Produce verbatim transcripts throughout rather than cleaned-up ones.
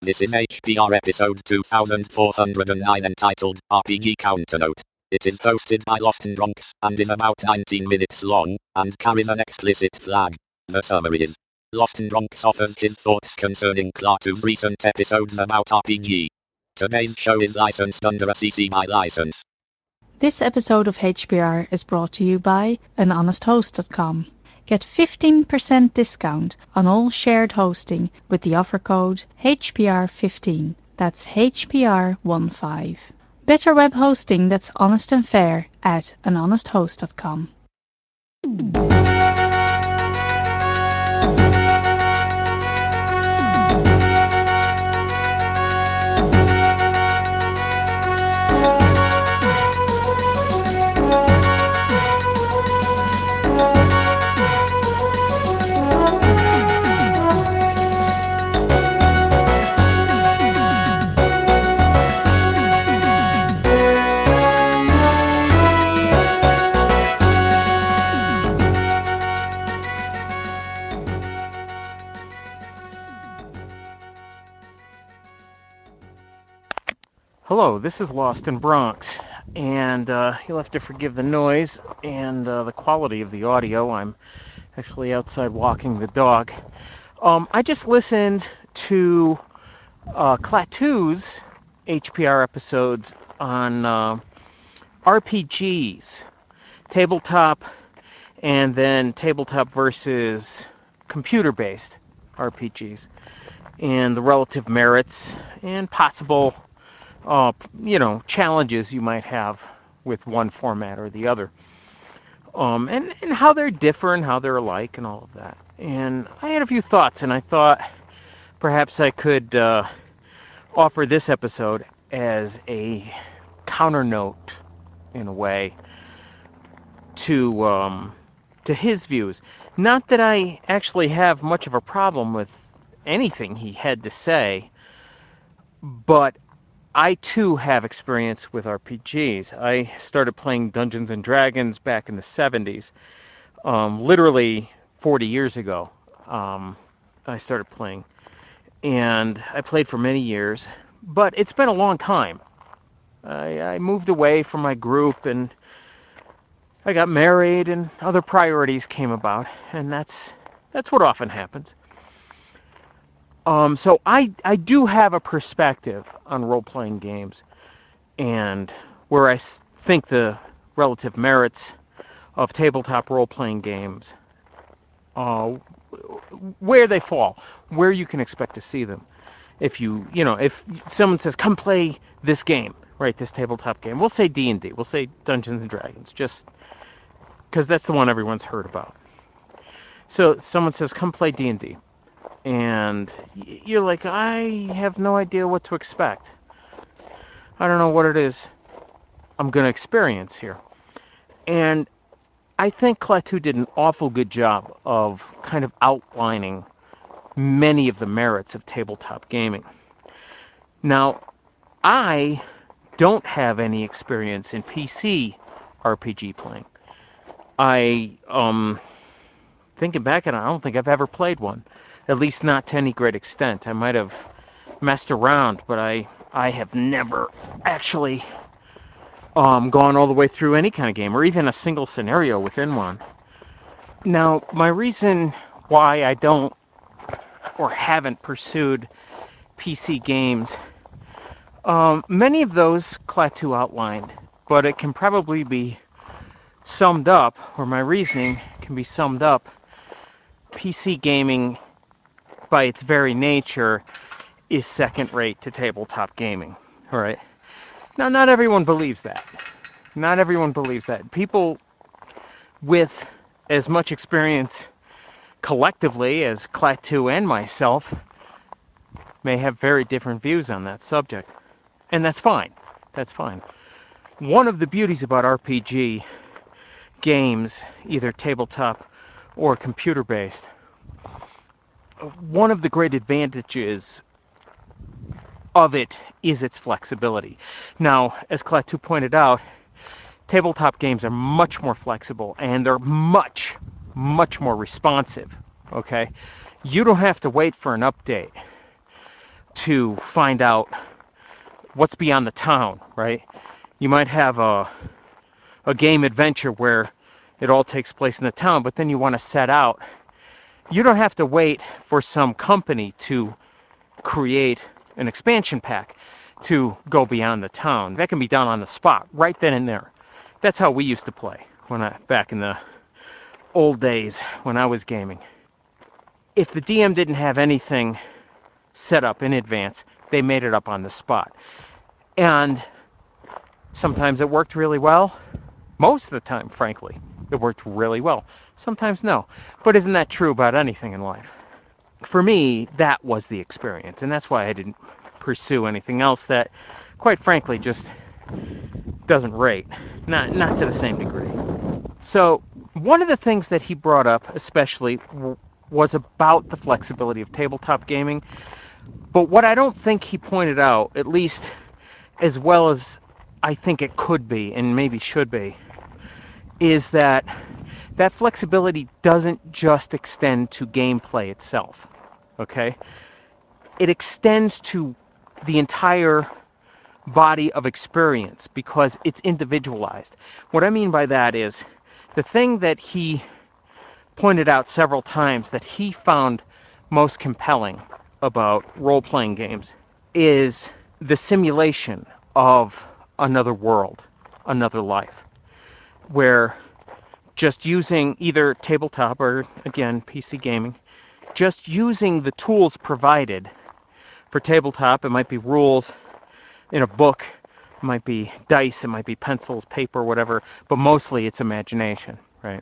This is H P R episode two thousand four hundred nine entitled R P G Counternote. It is hosted by Lost and Bronx and is about nineteen minutes long and carries an explicit flag. The summary is: Lost and Bronx offers his thoughts concerning Klaatu's recent episodes about R P G. Today's show is licensed under a C C B Y license. This episode of H P R is brought to you by an honest host dot com. Get fifteen percent discount on all shared hosting with the offer code H P R fifteen. That's H P R fifteen. Better web hosting that's honest and fair at an honest host dot com. Hello, this is Lost in Bronx, and uh, you'll have to forgive the noise and uh, the quality of the audio. I'm actually outside walking the dog. Um, I just listened to uh, Klaatu's H P R episodes on uh, R P Gs, tabletop, and then tabletop versus computer-based R P Gs, and the relative merits and possible Uh, you know, challenges you might have with one format or the other, um, and and how they're different, how they're alike, and all of that. And I had a few thoughts, and I thought perhaps I could uh, offer this episode as a counter note, in a way, to um, to his views. Not that I actually have much of a problem with anything he had to say, but I too have experience with R P Gs. I started playing Dungeons and Dragons back in the seventies, um, literally forty years ago. Um, I started playing, and I played for many years, but it's been a long time. I, I moved away from my group, and I got married, and other priorities came about, and that's that's what often happens. Um, so I I do have a perspective on role-playing games, and where I think the relative merits of tabletop role-playing games, uh, where they fall, where you can expect to see them. If you, you know, if someone says, come play this game, right, this tabletop game, we'll say D and D, we'll say Dungeons and Dragons, just because that's the one everyone's heard about. So someone says, come play D and D, and you're like, I have no idea what to expect. I don't know what it is I'm going to experience here. And I think Klaatu did an awful good job of kind of outlining many of the merits of tabletop gaming. Now, I don't have any experience in P C R P G playing. I, um, thinking back on it, I don't think I've ever played one, at least not to any great extent. I might have messed around, but I, I have never actually um, gone all the way through any kind of game, or even a single scenario within one. Now, my reason why I don't or haven't pursued P C games, um, many of those Klaatu outlined, but it can probably be summed up, or my reasoning can be summed up. P C gaming, by its very nature, is second rate to tabletop gaming. All right. Now, not everyone believes that. Not everyone believes that. People with as much experience collectively as Klaatu and myself may have very different views on that subject. And that's fine. That's fine. One of the beauties about R P G games, either tabletop or computer-based, one of the great advantages of it is its flexibility. Now, as Klaatu pointed out, tabletop games are much more flexible, and they're much, much more responsive, okay? You don't have to wait for an update to find out what's beyond the town, right? You might have a, a game adventure where it all takes place in the town, but then you want to set out. You don't have to wait for some company to create an expansion pack to go beyond the town. That can be done on the spot, right then and there. That's how we used to play when I back in the old days when I was gaming. If the D M didn't have anything set up in advance, they made it up on the spot. And sometimes it worked really well. Most of the time, frankly, it worked really well. Sometimes no. But isn't that true about anything in life? For me, that was the experience, and that's why I didn't pursue anything else that, quite frankly, just doesn't rate. Not, not to the same degree. So, one of the things that he brought up, especially, w- was about the flexibility of tabletop gaming. But what I don't think he pointed out, at least as well as I think it could be, and maybe should be, is that that flexibility doesn't just extend to gameplay itself, okay? It extends to the entire body of experience because it's individualized. What I mean by that is the thing that he pointed out several times that he found most compelling about role-playing games is the simulation of another world, another life, where just using either tabletop or, again, P C gaming, just using the tools provided for tabletop. It might be rules in a book, it might be dice, it might be pencils, paper, whatever, but mostly it's imagination, right?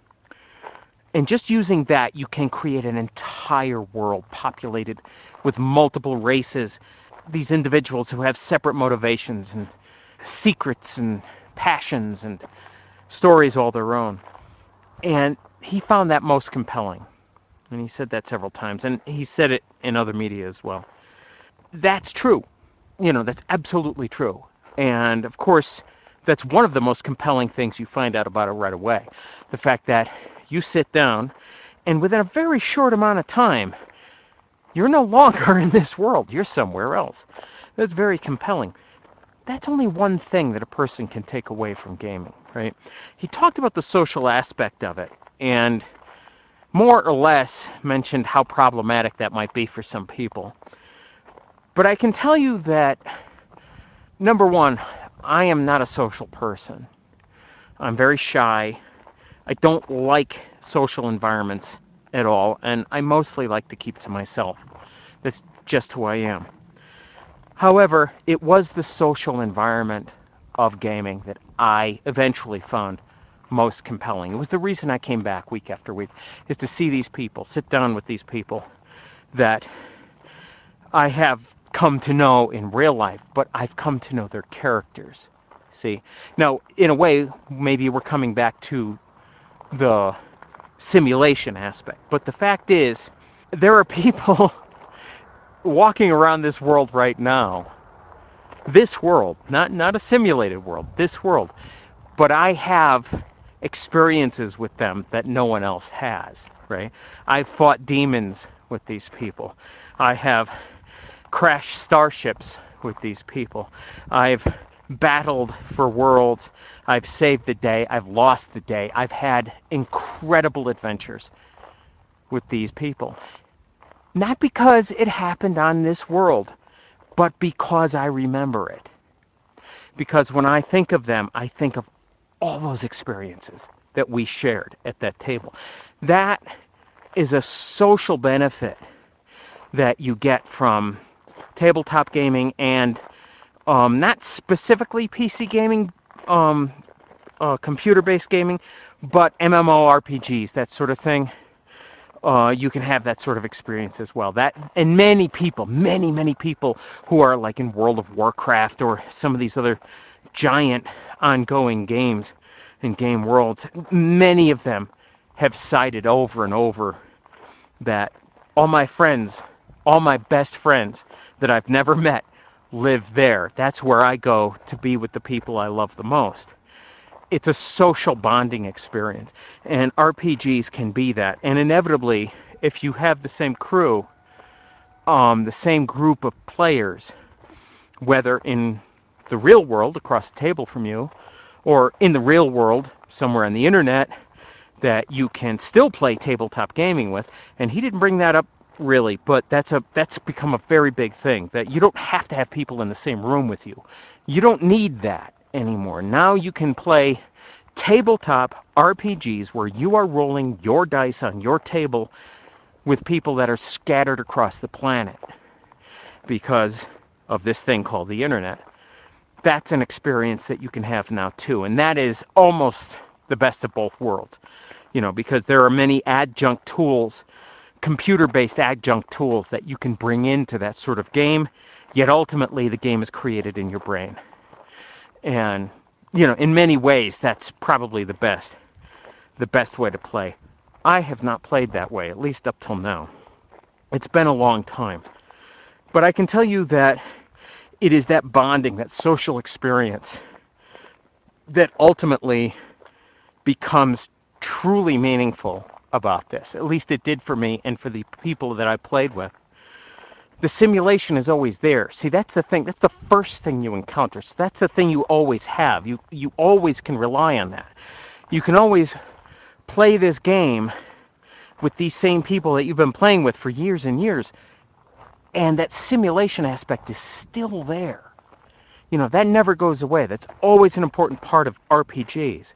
And just using that, you can create an entire world populated with multiple races, these individuals who have separate motivations and secrets and passions and stories all their own. And he found that most compelling. And he said that several times. And he said it in other media as well. That's true. You know, that's absolutely true. And of course, that's one of the most compelling things you find out about it right away. The fact that you sit down and within a very short amount of time, you're no longer in this world. You're somewhere else. That's very compelling. That's only one thing that a person can take away from gaming, right? He talked about the social aspect of it and more or less mentioned how problematic that might be for some people. But I can tell you that, number one, I am not a social person. I'm very shy. I don't like social environments at all, and I mostly like to keep to myself. That's just who I am. However, it was the social environment of gaming that I eventually found most compelling. It was the reason I came back week after week, is to see these people, sit down with these people that I have come to know in real life, but I've come to know their characters. See? Now, in a way, maybe we're coming back to the simulation aspect, but the fact is, there are people walking around this world right now, this world, not, not a simulated world, this world, but I have experiences with them that no one else has, right? I've fought demons with these people. I have crashed starships with these people. I've battled for worlds. I've saved the day. I've lost the day. I've had incredible adventures with these people. Not because it happened on this world, but because I remember it. Because when I think of them, I think of all those experiences that we shared at that table. That is a social benefit that you get from tabletop gaming and um, not specifically P C gaming, um, uh, computer-based gaming, but MMORPGs, that sort of thing. Uh, you can have that sort of experience as well. That and many people, many, many people who are like in World of Warcraft or some of these other giant ongoing games and game worlds, many of them have cited over and over that all my friends, all my best friends that I've never met live there. That's where I go to be with the people I love the most. It's a social bonding experience, and R P Gs can be that. And inevitably, if you have the same crew, um, the same group of players, whether in the real world across the table from you, or in the real world somewhere on the internet that you can still play tabletop gaming with. And he didn't bring that up really, but that's a that's become a very big thing, that you don't have to have people in the same room with you. You don't need that anymore. Now you can play tabletop R P Gs where you are rolling your dice on your table with people that are scattered across the planet because of this thing called the internet. That's an experience that you can have now too, and that is almost the best of both worlds, you know, because there are many adjunct tools, computer-based adjunct tools that you can bring into that sort of game, yet ultimately the game is created in your brain. And, you know, in many ways, that's probably the best, the best way to play. I have not played that way, at least up till now. It's been a long time. But I can tell you that it is that bonding, that social experience, that ultimately becomes truly meaningful about this. At least it did for me and for the people that I played with. The simulation is always there. See, that's the thing. That's the first thing you encounter. So that's the thing you always have. You you always can rely on that. You can always play this game with these same people that you've been playing with for years and years, and that simulation aspect is still there. You know, that never goes away. That's always an important part of R P Gs.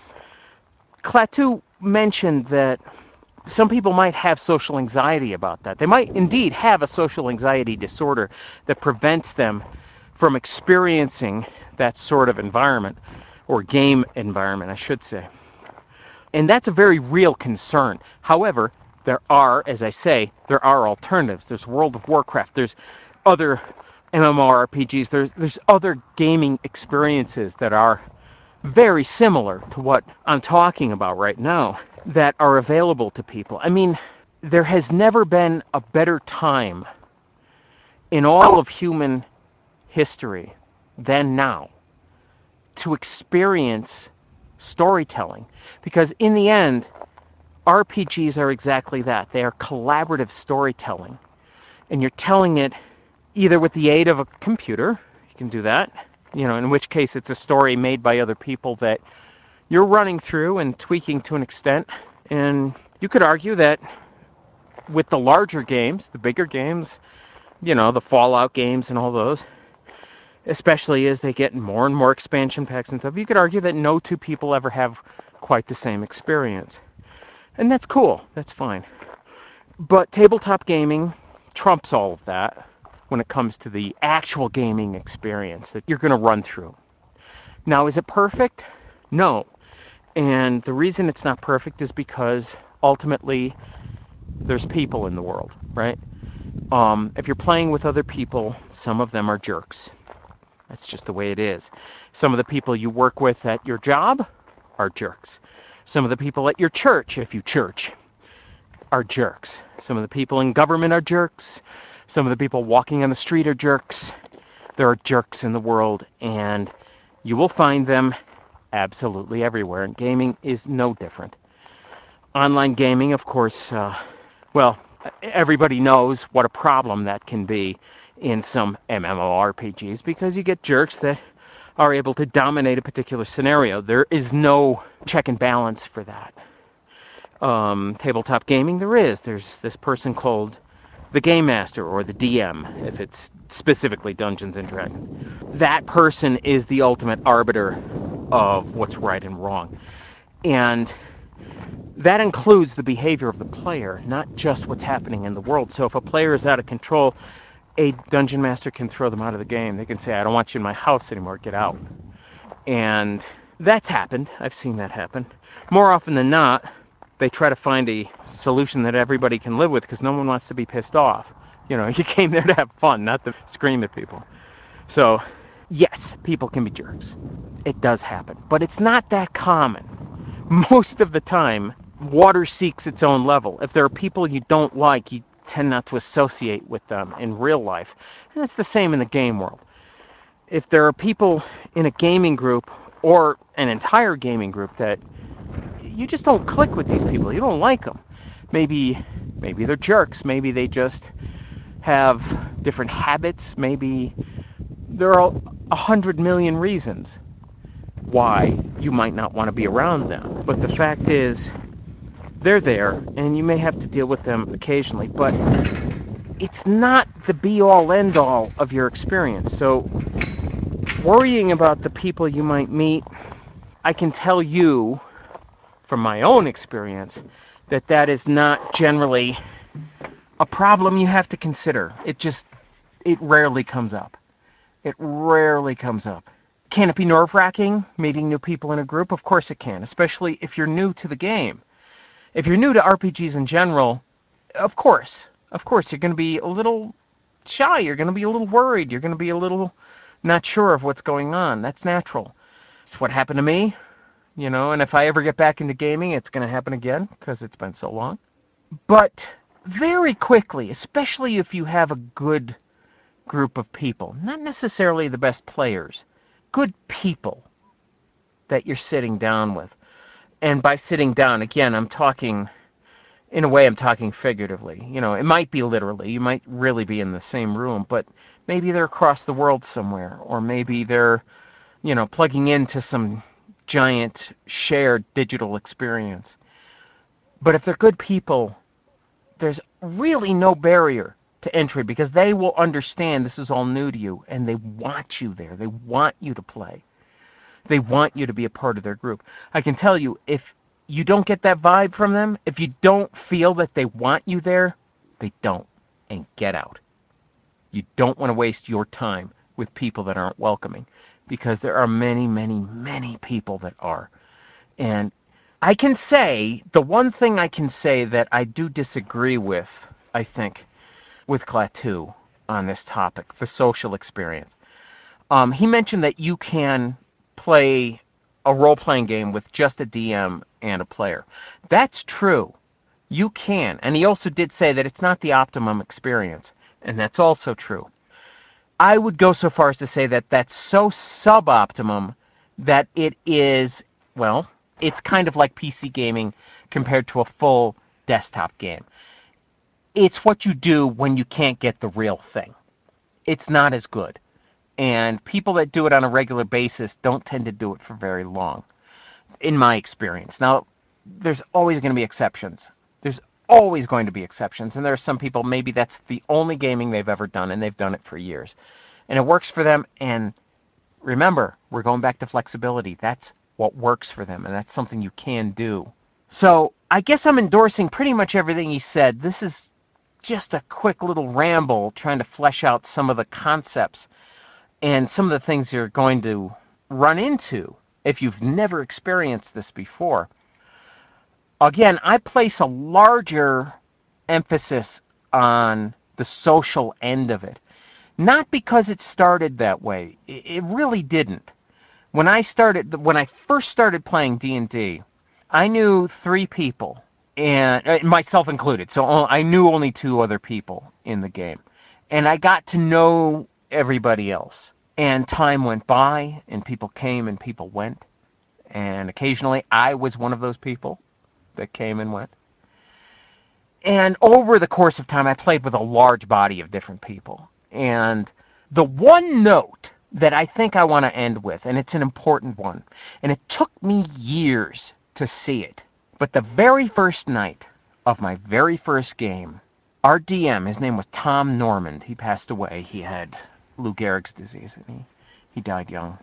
Klaatu mentioned that some people might have social anxiety about that. They might indeed have a social anxiety disorder that prevents them from experiencing that sort of environment, or game environment, I should say. And that's a very real concern. However, there are, as I say, there are alternatives. There's World of Warcraft. There's other MMORPGs. There's, there's other gaming experiences that are very similar to what I'm talking about right now that are available to people. I mean, there has never been a better time in all of human history than now to experience storytelling, because in the end, R P Gs are exactly that. They are collaborative storytelling, and you're telling it either with the aid of a computer, you can do that, you know, in which case it's a story made by other people that you're running through and tweaking to an extent. And you could argue that with the larger games, the bigger games, you know, the Fallout games and all those, especially as they get more and more expansion packs and stuff, you could argue that no two people ever have quite the same experience. And that's cool. That's fine. But tabletop gaming trumps all of that when it comes to the actual gaming experience that you're going to run through. Now, is it perfect? No. And the reason it's not perfect is because ultimately there's people in the world, right? Um, if you're playing with other people, some of them are jerks. That's just the way it is. Some of the people you work with at your job are jerks. Some of the people at your church, if you church, are jerks. Some of the people in government are jerks. Some of the people walking on the street are jerks. There are jerks in the world, and you will find them absolutely everywhere, and gaming is no different. Online gaming, of course, uh, well, everybody knows what a problem that can be in some MMORPGs, because you get jerks that are able to dominate a particular scenario. There is no check and balance for that. Um, tabletop gaming, there is. There's this person called the Game Master, or the D M, if it's specifically Dungeons and Dragons. That person is the ultimate arbiter of what's right and wrong. And that includes the behavior of the player, not just what's happening in the world. So if a player is out of control, a Dungeon Master can throw them out of the game. They can say, I don't want you in my house anymore, get out. And that's happened. I've seen that happen. More often than not, they try to find a solution that everybody can live with, because no one wants to be pissed off. You know, you came there to have fun, not to scream at people. So, yes, people can be jerks. It does happen. But it's not that common. Most of the time, water seeks its own level. If there are people you don't like, you tend not to associate with them in real life. And it's the same in the game world. If there are people in a gaming group, or an entire gaming group, that you just don't click with these people, you don't like them. Maybe, maybe they're jerks. Maybe they just have different habits. Maybe there are a hundred million reasons why you might not want to be around them. But the fact is, they're there, and you may have to deal with them occasionally, but it's not the be-all, end-all of your experience. So worrying about the people you might meet, I can tell you from my own experience that that is not generally a problem you have to consider. It just, it rarely comes up. It rarely comes up. Can it be nerve-wracking, meeting new people in a group? Of course it can, especially if you're new to the game. If you're new to R P Gs in general, of course, of course, you're going to be a little shy. You're going to be a little worried. You're going to be a little not sure of what's going on. That's natural. It's what happened to me, you know, and if I ever get back into gaming, it's going to happen again because it's been so long. But very quickly, especially if you have a good group of people, not necessarily the best players, good people that you're sitting down with. And by sitting down, again, I'm talking, in a way, I'm talking figuratively. You know, it might be literally. You might really be in the same room, but maybe they're across the world somewhere, or maybe they're, you know, plugging into some giant shared digital experience. But if they're good people, there's really no barrier to entry because they will understand this is all new to you and they want you there. They want you to play. They want you to be a part of their group. I can tell you, if you don't get that vibe from them, if you don't feel that they want you there, they don't. And get out. You don't want to waste your time with people that aren't welcoming because there are many, many, many people that are. And I can say, the one thing I can say that I do disagree with, I think, with Klaatu on this topic, the social experience. Um, he mentioned that you can play a role-playing game with just a D M and a player. That's true. You can. And he also did say that it's not the optimum experience. And that's also true. I would go so far as to say that that's so suboptimum that it is, well, it's kind of like P C gaming compared to a full desktop game. It's what you do when you can't get the real thing. It's not as good. And people that do it on a regular basis don't tend to do it for very long, in my experience. Now, there's always going to be exceptions. There's always going to be exceptions. And there are some people, maybe that's the only gaming they've ever done, and they've done it for years. And it works for them. And remember, we're going back to flexibility. That's what works for them, and that's something you can do. So I guess I'm endorsing pretty much everything he said. This is just a quick little ramble trying to flesh out some of the concepts and some of the things you're going to run into if you've never experienced this before. Again, I place a larger emphasis on the social end of it. Not because it started that way. It really didn't. When I started, when I first started playing D and D, I knew three people, and uh, myself included. So I knew only two other people in the game, and I got to know everybody else. And time went by, and people came and people went, and occasionally I was one of those people that came and went. And over the course of time, I played with a large body of different people. And the one note that I think I want to end with, and it's an important one, and it took me years to see it, but the very first night of my very first game, our D M, his name was Tom Normand. He passed away. He had Lou Gehrig's disease, and he, he died young.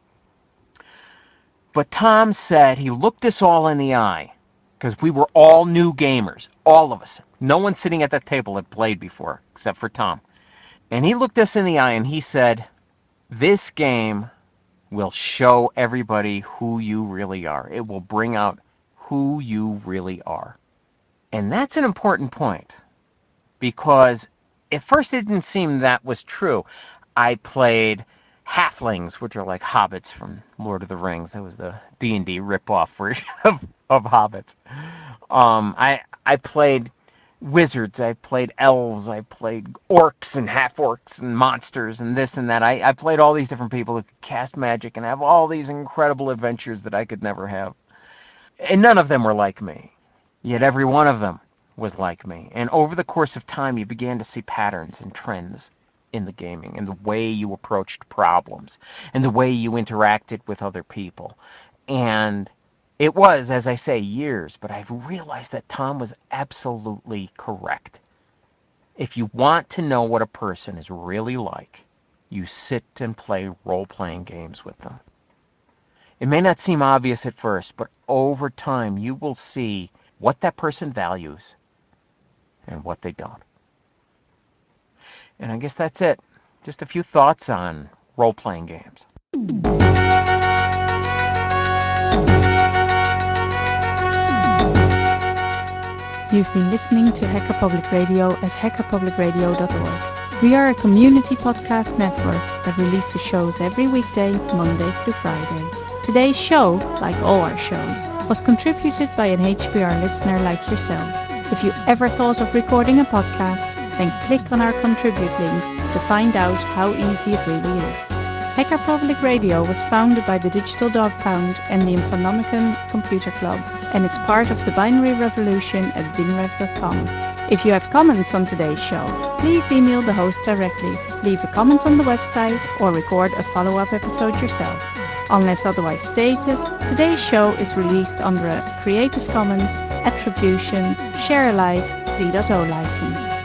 But Tom said, he looked us all in the eye, because we were all new gamers, all of us. No one sitting at that table had played before, except for Tom. And he looked us in the eye and he said, this game will show everybody who you really are. It will bring out who you really are. And that's an important point, because at first it didn't seem that was true. I played halflings, which are like hobbits from Lord of the Rings. That was the D and D rip-off version of, of hobbits. Um, I I played wizards, I played elves, I played orcs and half-orcs and monsters and this and that. I, I played all these different people who could cast magic and have all these incredible adventures that I could never have. And none of them were like me. Yet every one of them was like me. And over the course of time, you began to see patterns and trends in the gaming, and the way you approached problems, and the way you interacted with other people. And it was, as I say, years, but I've realized that Tom was absolutely correct. If you want to know what a person is really like, you sit and play role-playing games with them. It may not seem obvious at first, but over time you will see what that person values and what they don't. And I guess that's it. Just a few thoughts on role-playing games. You've been listening to Hacker Public Radio at hacker public radio dot org. We are a community podcast network that releases shows every weekday, Monday through Friday. Today's show, like all our shows, was contributed by an H P R listener like yourself. If you ever thought of recording a podcast, then click on our contribute link to find out how easy it really is. Hacker Public Radio was founded by the Digital Dog Pound and the Infonomicon Computer Club and is part of the Binary Revolution at binrev dot com. If you have comments on today's show, please email the host directly, leave a comment on the website, or record a follow-up episode yourself. Unless otherwise stated, today's show is released under a Creative Commons Attribution Share Alike three point oh license.